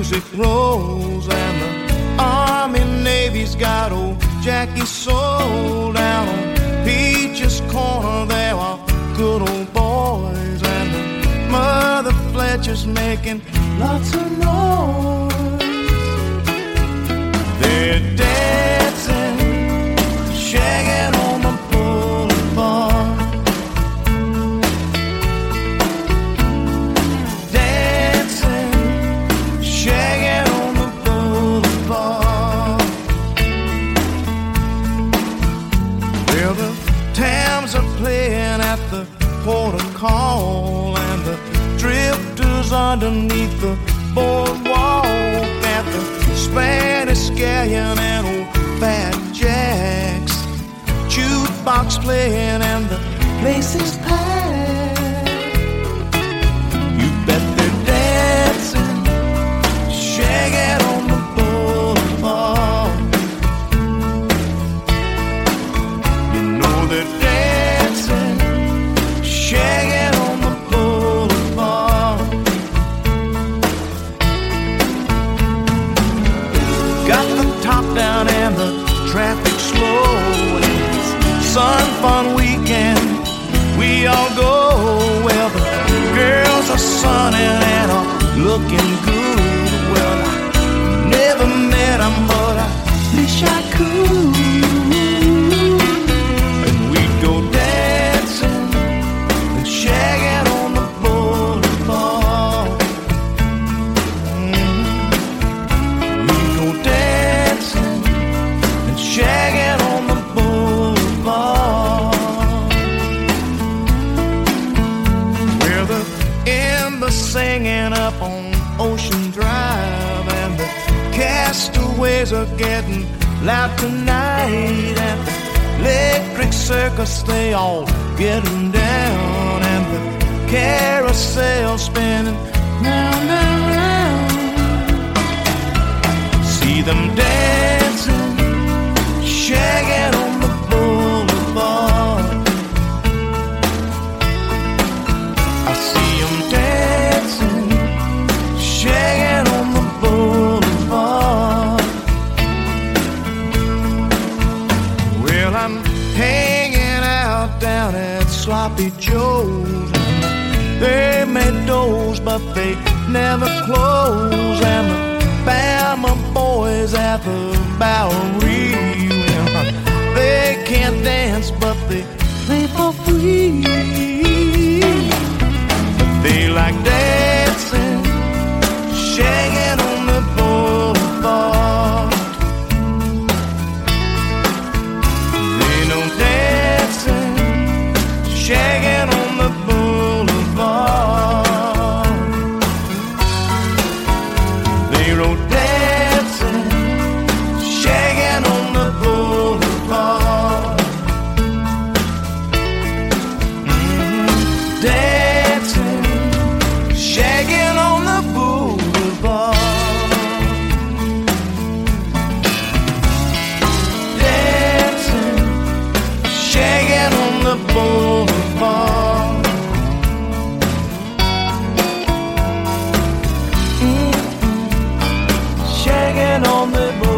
music rolls and the Army Navy's got old Jackie sold down on Peach's Corner. There are good old boys and the Mother Fletcher's making lots of noise. They're dancing, shagging on the boulevard. Dancing, shagging on the boulevard. Well, the Tams are playing at the port of call, and the drifters underneath the boardwalk at the Spanish Scallion and old Fat Jack's jukebox playing, and the place is packed. You bet they're dancing, shagging on the boulevard. You know they're dancing, shagging on the boulevard. Got the top down and the traffic slow. It's sun fun weekend, we all go. Well, the girls are sunning and are looking good. Well, I never met them, but I wish I could. And we'd go dancing and shagging on the boulevard. We'd go dancing and shagging on the boulevard. Where the embers singing up on Ocean Drive, and the castaways are getting loud tonight. At the Electric Circus they all getting down, and the carousel spinning round and round. See them dancing, shagging on the boulevard. I see them dancing, shagging on the boulevard. Well, I'm hanging out down at Sloppy Joe's. They made doors, but they never close. And the Bama boys at the Bowery, well, they can't dance, but they play for free. But they like dancing, shagging on the boulevard. They know dancing, shagging on the boulevard. They wrote dancing, shagging on the boulevard. Dancing, shagging on the boulevard. Dancing, shagging on the boulevard. Shagging on the boulevard.